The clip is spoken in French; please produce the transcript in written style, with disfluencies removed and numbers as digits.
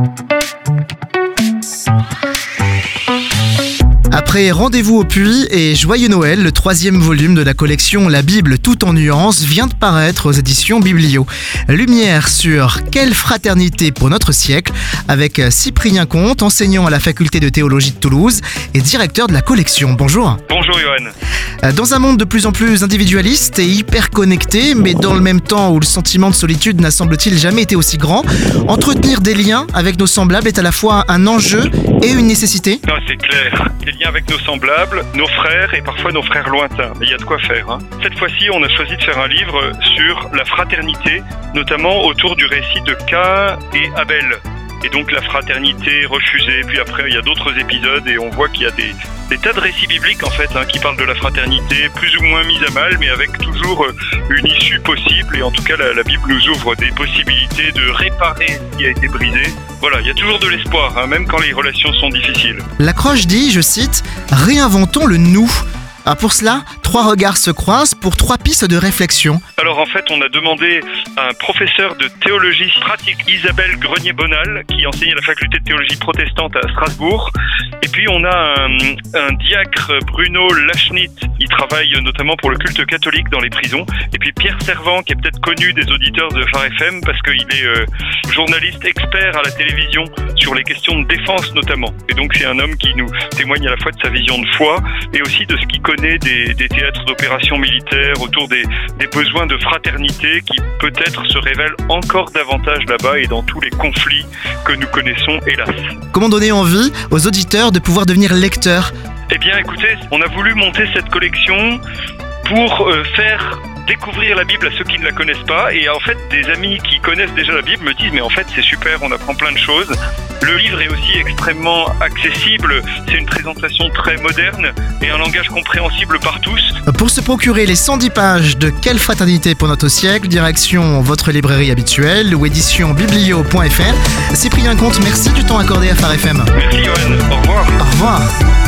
Après Rendez-vous au puits et Joyeux Noël, le 3e volume de la collection La Bible tout en nuances vient de paraître aux éditions Biblio. Lumière sur quelle fraternité pour notre siècle avec Cyprien Comte, enseignant à la faculté de théologie de Toulouse et directeur de la collection. Bonjour. Bonjour Johan. Dans un monde de plus en plus individualiste et hyper connecté, mais dans le même temps où le sentiment de solitude n'a semble-t-il jamais été aussi grand, entretenir des liens avec nos semblables est à la fois un enjeu et une nécessité. Non, c'est clair. Des liens avec nos semblables, nos frères et parfois nos frères lointains. Mais il y a de quoi faire. Cette fois-ci, on a choisi de faire un livre sur la fraternité, notamment autour du récit de Caïn et Abel. Et donc la fraternité refusée, puis après il y a d'autres épisodes et on voit qu'il y a des tas de récits bibliques en fait qui parlent de la fraternité, plus ou moins mise à mal, mais avec toujours une issue possible. Et en tout cas la Bible nous ouvre des possibilités de réparer ce qui a été brisé. Voilà, il y a toujours de l'espoir, même quand les relations sont difficiles. L'accroche dit, je cite, « Réinventons le nous ». Pour cela, 3 regards se croisent pour 3 pistes de réflexion. Alors en fait, on a demandé à un professeur de théologie pratique, Isabelle Grenier-Bonal, qui enseignait à la faculté de théologie protestante à Strasbourg. Et puis on a un diacre, Bruno Lachnit, il travaille notamment pour le culte catholique dans les prisons. Et puis Pierre Servant, qui est peut-être connu des auditeurs de Phare FM, parce qu'il est journaliste expert à la télévision sur les questions de défense notamment. Et donc c'est un homme qui nous témoigne à la fois de sa vision de foi et aussi de ce qu'il connaît des théâtres d'opérations militaires, autour des besoins de fraternité qui peut-être se révèlent encore davantage là-bas et dans tous les conflits que nous connaissons, hélas. Comment donner envie aux auditeurs de pouvoir devenir lecteurs ? Eh bien écoutez, on a voulu monter cette collection pour faire découvrir la Bible à ceux qui ne la connaissent pas. Et en fait, des amis qui connaissent déjà la Bible me disent « mais en fait, c'est super, on apprend plein de choses ». Le livre est aussi extrêmement accessible, c'est une présentation très moderne et un langage compréhensible par tous. Pour se procurer les 110 pages de Quelle fraternité pour notre siècle, direction votre librairie habituelle ou édition biblio.fr. Cyprien Comte, merci du temps accordé à Phare FM. Merci Johan, au revoir. Au revoir.